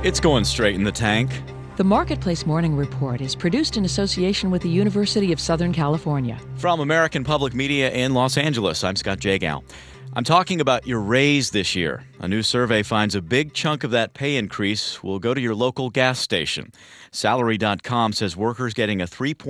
It's going straight in the tank. The Marketplace Morning Report is produced in association with the University of Southern California. From American Public Media in Los Angeles, I'm Scott Jagow. I'm talking about your raise this year. A new survey finds a big chunk of that pay increase will go to your local gas station. Salary.com says workers getting a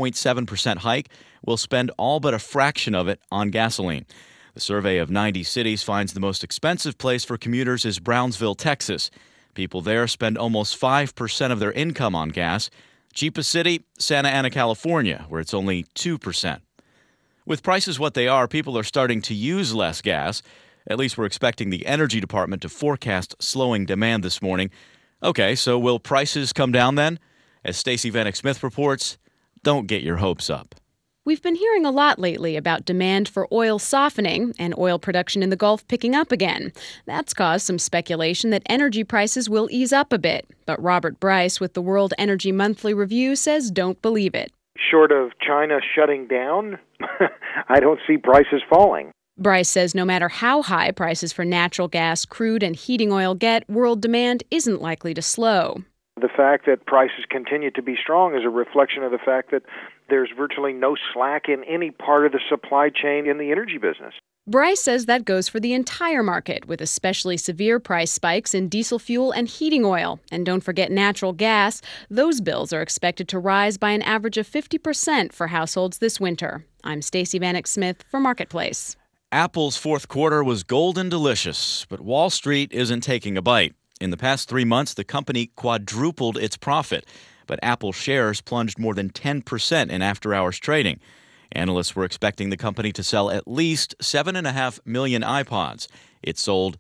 3.7% hike will spend all but a fraction of it on gasoline. The survey of 90 cities finds the most expensive place for commuters is Brownsville, Texas. People there spend almost 5% of their income on gas. Cheapest city, Santa Ana, California, where it's only 2%. With prices what they are, people are starting to use less gas. At least we're expecting the Energy Department to forecast slowing demand this morning. Okay, so will prices come down then? As Stacey Vanek Smith reports, don't get your hopes up. We've been hearing a lot lately about demand for oil softening and oil production in the Gulf picking up again. That's caused some speculation that energy prices will ease up a bit. But Robert Bryce with the World Energy Monthly Review says don't believe it. Short of China shutting down, I don't see prices falling. Bryce says no matter how high prices for natural gas, crude, and heating oil get, world demand isn't likely to slow. The fact that prices continue to be strong is a reflection of the fact that there's virtually no slack in any part of the supply chain in the energy business. Bryce says that goes for the entire market, with especially severe price spikes in diesel fuel and heating oil. And don't forget natural gas. Those bills are expected to rise by an average of 50% for households this winter. I'm Stacey Vanek Smith for Marketplace. Apple's fourth quarter was golden delicious, but Wall Street isn't taking a bite. In the past 3 months, the company quadrupled its profit, but Apple shares plunged more than 10% in after-hours trading. Analysts were expecting the company to sell at least 7.5 million iPods. It sold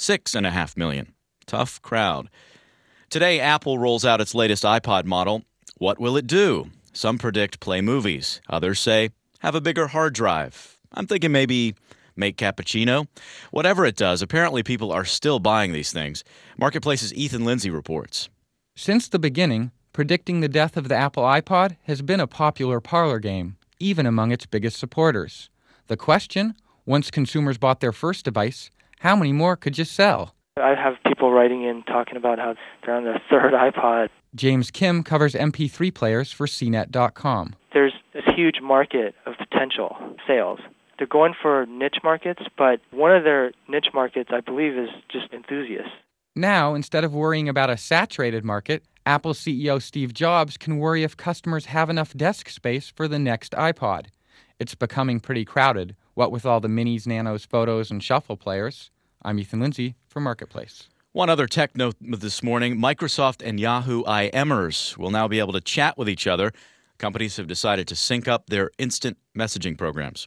6.5 million. Tough crowd. Today, Apple rolls out its latest iPod model. What will it do? Some predict play movies. Others say have a bigger hard drive. I'm thinking maybe make cappuccino. Whatever it does, apparently people are still buying these things. Marketplace's Ethan Lindsay reports. Since the beginning, predicting the death of the Apple iPod has been a popular parlor game, even among its biggest supporters. The question, once consumers bought their first device, how many more could you sell? I have people writing in talking about how they're on their third iPod. James Kim covers MP3 players for CNET.com. There's this huge market of potential sales. They're going for niche markets, but one of their niche markets, I believe, is just enthusiasts. Now, instead of worrying about a saturated market, Apple CEO Steve Jobs can worry if customers have enough desk space for the next iPod. It's becoming pretty crowded, what with all the minis, nanos, photos, and shuffle players. I'm Ethan Lindsay for Marketplace. One other tech note this morning, Microsoft and Yahoo IMers will now be able to chat with each other. Companies have decided to sync up their instant messaging programs.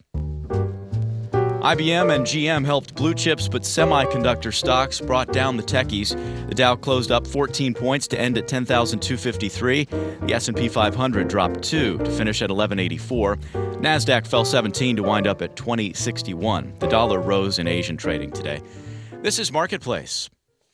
IBM and GM helped blue chips, but semiconductor stocks brought down the techies. The Dow closed up 14 points to end at 10,253. The S&P 500 dropped 2 to finish at 1184. NASDAQ fell 17 to wind up at 2061. The dollar rose in Asian trading today. This is Marketplace.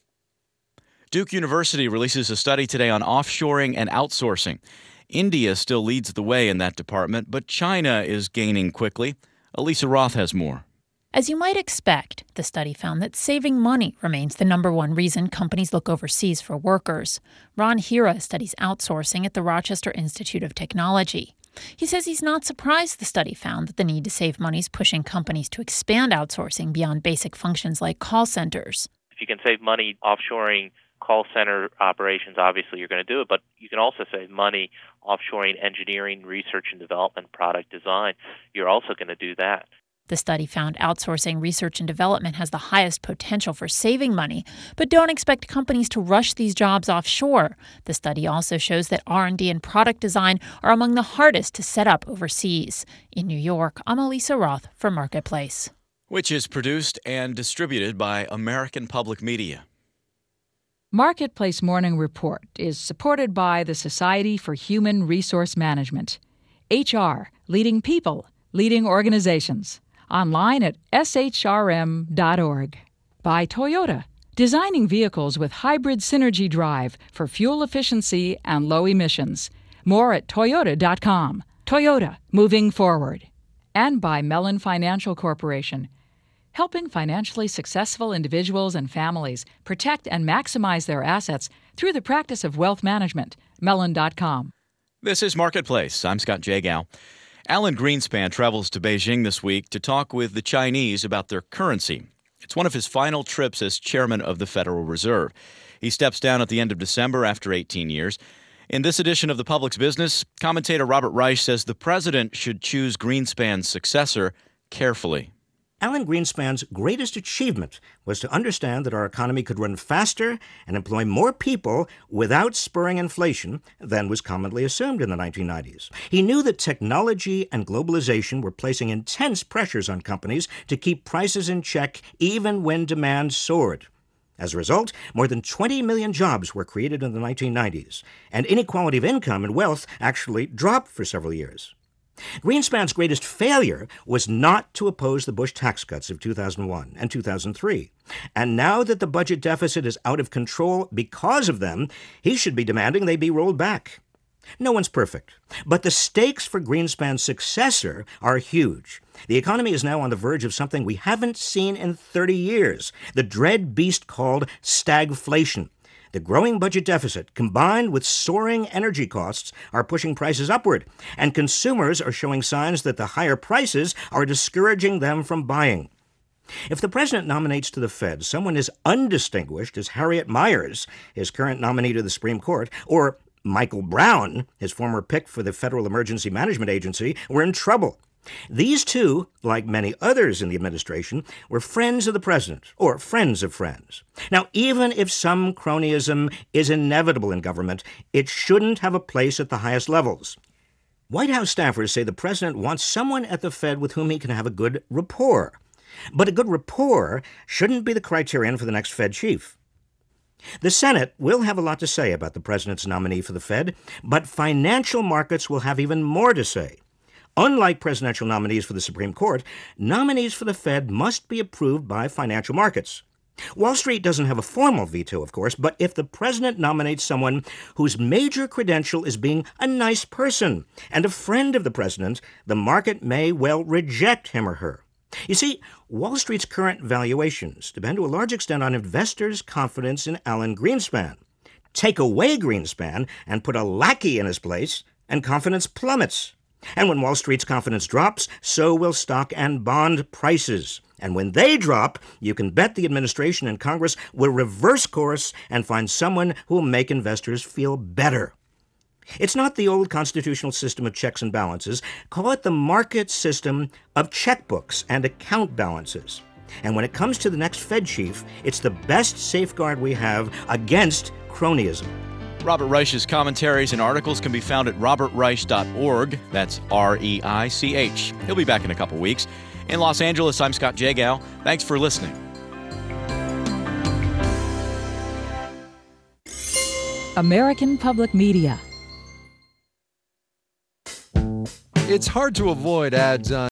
Duke University releases a study today on offshoring and outsourcing. India still leads the way in that department, but China is gaining quickly. Elisa Roth has more. As you might expect, the study found that saving money remains the number one reason companies look overseas for workers. Ron Hira studies outsourcing at the Rochester Institute of Technology. He says he's not surprised the study found that the need to save money is pushing companies to expand outsourcing beyond basic functions like call centers. If you can save money offshoring call center operations, obviously you're going to do it, but you can also save money offshoring engineering, research and development, product design. You're also going to do that. The study found outsourcing research and development has the highest potential for saving money, but don't expect companies to rush these jobs offshore. The study also shows that R&D and product design are among the hardest to set up overseas. In New York, I'm Elisa Roth for Marketplace. Which is produced and distributed by American Public Media. Marketplace Morning Report is supported by the Society for Human Resource Management. HR, leading people, leading organizations. Online at shrm.org. By Toyota, designing vehicles with hybrid synergy drive for fuel efficiency and low emissions. More at toyota.com. Toyota, moving forward. And by Mellon Financial Corporation. helping financially successful individuals and families protect and maximize their assets through the practice of wealth management. Mellon.com. This is Marketplace. I'm Scott Jagow. Alan Greenspan travels to Beijing this week to talk with the Chinese about their currency. It's one of his final trips as chairman of the Federal Reserve. He steps down at the end of December after 18 years. In this edition of The Public's Business, commentator Robert Reich says the president should choose Greenspan's successor carefully. Alan Greenspan's greatest achievement was to understand that our economy could run faster and employ more people without spurring inflation than was commonly assumed in the 1990s. He knew that technology and globalization were placing intense pressures on companies to keep prices in check even when demand soared. As a result, more than 20 million jobs were created in the 1990s, and inequality of income and wealth actually dropped for several years. Greenspan's greatest failure was not to oppose the Bush tax cuts of 2001 and 2003. And now that the budget deficit is out of control because of them, he should be demanding they be rolled back. No one's perfect, but the stakes for Greenspan's successor are huge. The economy is now on the verge of something we haven't seen in 30 years, the dread beast called stagflation. The growing budget deficit, combined with soaring energy costs, are pushing prices upward, and consumers are showing signs that the higher prices are discouraging them from buying. If the president nominates to the Fed someone as undistinguished as Harriet Miers, his current nominee to the Supreme Court, or Michael Brown, his former pick for the Federal Emergency Management Agency, we're in trouble. These two, like many others in the administration, were friends of the president, or friends of friends. Now, even if some cronyism is inevitable in government, it shouldn't have a place at the highest levels. White House staffers say the president wants someone at the Fed with whom he can have a good rapport. But a good rapport shouldn't be the criterion for the next Fed chief. The Senate will have a lot to say about the president's nominee for the Fed, but financial markets will have even more to say. Unlike presidential nominees for the Supreme Court, nominees for the Fed must be approved by financial markets. Wall Street doesn't have a formal veto, of course, but if the president nominates someone whose major credential is being a nice person and a friend of the president, the market may well reject him or her. You see, Wall Street's current valuations depend to a large extent on investors' confidence in Alan Greenspan. Take away Greenspan and put a lackey in his place, and confidence plummets. And when Wall Street's confidence drops, so will stock and bond prices. And when they drop, you can bet the administration and Congress will reverse course and find someone who will make investors feel better. It's not the old constitutional system of checks and balances. Call it the market system of checkbooks and account balances. And when it comes to the next Fed chief, it's the best safeguard we have against cronyism. Robert Reich's commentaries and articles can be found at robertreich.org. That's R-E-I-C-H. He'll be back in a couple weeks. In Los Angeles, I'm Scott Jagow. Thanks for listening. American Public Media. It's hard to avoid ads on